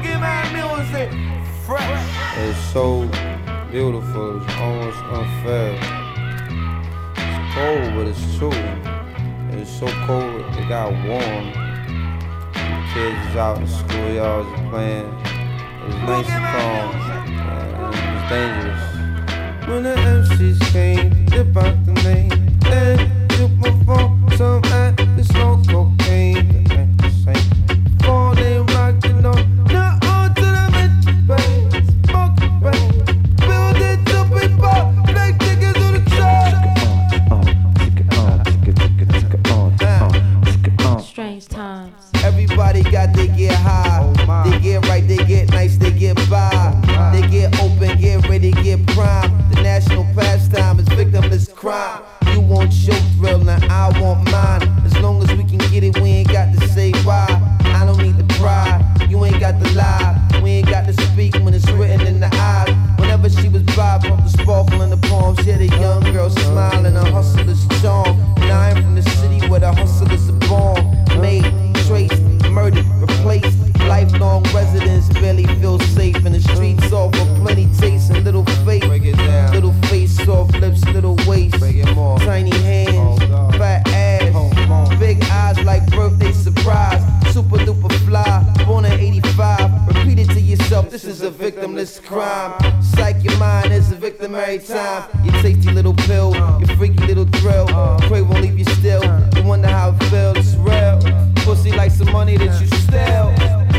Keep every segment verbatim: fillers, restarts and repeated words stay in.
It's so beautiful, it's almost unfair. It's cold, but it's true. It's so cold, it got warm. The kids is out in the schoolyards playing. It was nice and calm, and it was dangerous. When the M Cs came, they about the name. Then took my phone, some at the snow cocaine. The ain't the same. Fall they rock, you know. Now on to the mid bang, smoke bang. Build it to people, black niggas on the track. Strange times. Everybody got they get high, they get right, they get nice, they get by. They get open, get ready, get prime. The national pastime is victimless crime. You want your thrill, and I want mine. As long as we can get it, we ain't got to say why. I don't need the pride, you ain't got to lie. We ain't got to speak when it's written in the eyes. Whenever she was by, pump the sparkle in the palms. Yeah, the young girl smiling, a hustler's charm. And I am from the city where the hustlers are born. Made, traced, murdered, replaced. Lifelong residents barely feel safe in the streets. All for plenty taste and little faith. Little face, soft lips, little waist. Tiny hands, fat ass, big eyes like birthday surprise. Super duper fly, born in eighty-five. Repeat it to yourself, this is a victimless crime. Psych your mind is a victim every time. Your tasty little pill, your freaky little thrill. Pray won't leave you still. You wonder how it feels, it's real. Pussy like some money that you steal.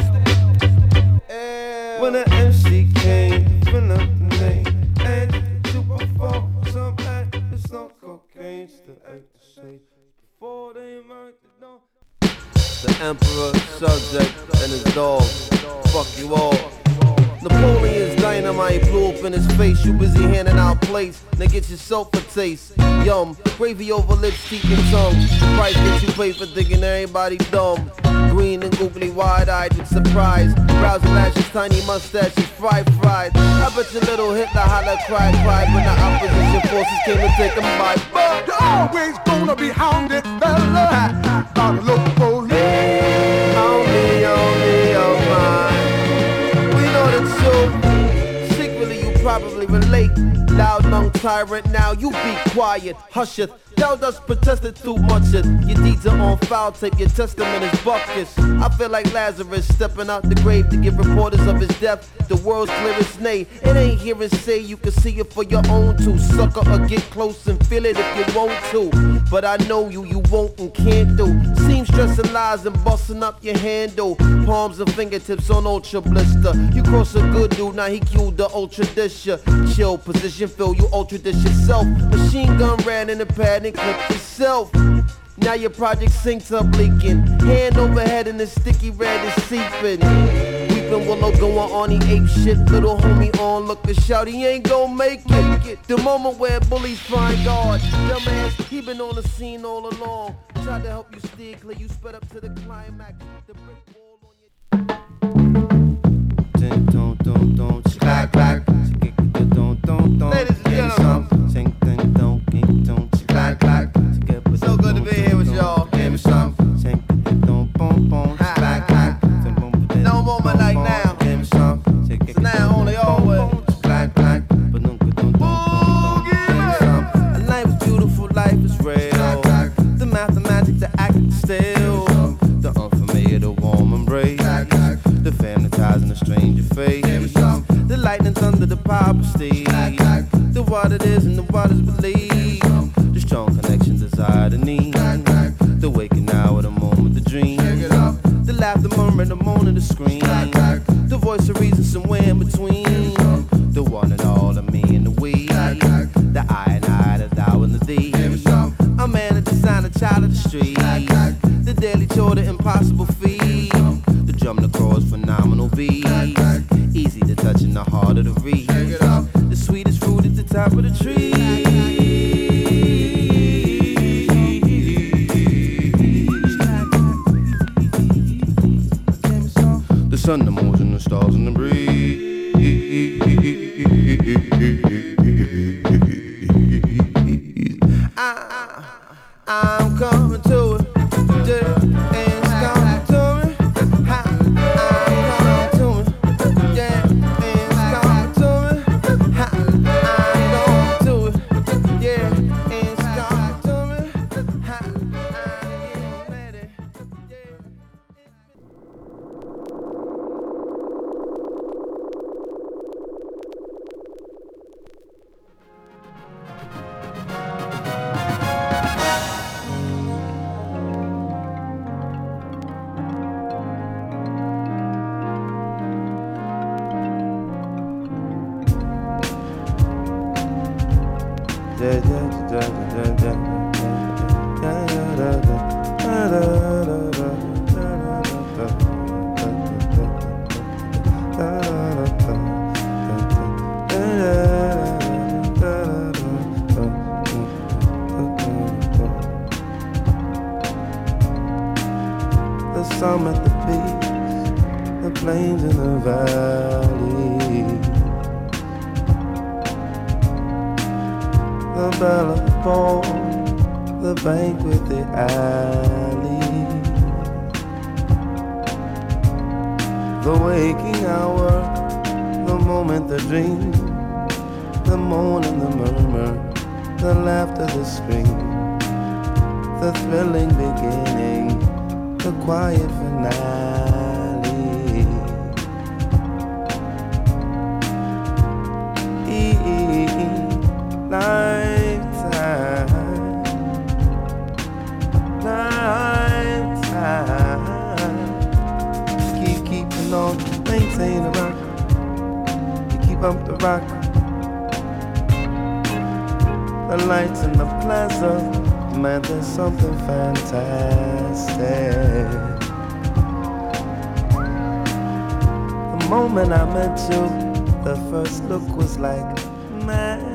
When the M C came, fill up the name. And to perform some act, it's not cocaine. Still act the same. Before they might know. The emperor, subject, and his dog. Fuck you all. Napoleon's dynamite blew up in his face. You busy handing out plates. Now get yourself a taste. Yum, gravy over lips, teeth and tongue. The price that you pay for thinking everybody dumb. Green and googly, wide-eyed with surprise. Brows and lashes, tiny mustaches, fried, fried. I bet your little Hitler holla, cried, cried when the opposition forces came to take him by. But you're always gonna be hounded, fella, by the local police. Only, only, oh my. We know the truth. Secretly, you probably relate. Loud lung tyrant, now you be quiet. Hush it. Thou dost protested too much it. Your deeds are on foul tape, your testament is buckets. I feel like Lazarus stepping out the grave to give reporters of his death the world's clearest nay. It ain't hearing say, you can see it for your own too. Sucker or get close and feel it if you want to. But I know you, you won't and can't do. Seem stressing lies and busting up your handle. Palms and fingertips on ultra blister. You cross a good dude, now he cued the ultra dish ya. Chill position, feel you ultra dish yourself. Machine gun ran in the pad and clip yourself. Now your project sinks up leaking. Hand over head and the sticky red is seeping. Weeping willow going on the ape shit. Little homie on look to shout he ain't gon' make it. The moment where bullies find God. Dumbass, he been on the scene all along. Tried to help you steer clear, you sped up to the climax. The brick wall on your Ding dong dong dong, clack clack. Ladies and gentlemen, sing ding dong ding dong, clack clack. So good to be here with y'all. Give me some, sing ding dong boom boom, clack clack. No moment like now. Give me some, it's now only always. Clack clack. A life is beautiful, life is real. The mathematics, the act still. The unfamiliar, the warm embrace. The family ties and the stranger face. The lightning, thunder, the power steel. The what it is and the what is believed. The strong connection, desire, the need. The waking hour, the moment, the dream. The laughter, murmur, the moan, the scream. The voice of reason somewhere in between. The one and all of me and the we. The I and I, the thou and the thee. A man, a designer, child of the street. The daily chore, the impossible feat. The drum, the chorus, phenomenal beat. Easy to touch in the heart of the reed. The sweetest fruit at the top of the tree. The sun, the moon, and the stars, and the breeze. I, I'm coming to it. It's coming to me. I, I'm coming to it. The sun at the beach, the plains in the valley, the bell of the ball, the banquet, the alley, the waking hour, the moment, the dream, the moan and the murmur, the laughter, the scream, the thrilling beginning, the quiet finale. Nighttime, nighttime. Keep keeping on, maintain the rock. You keep up the rock. The lights in the plaza, man, there's something fantastic. The moment I met you, the first look was like magic.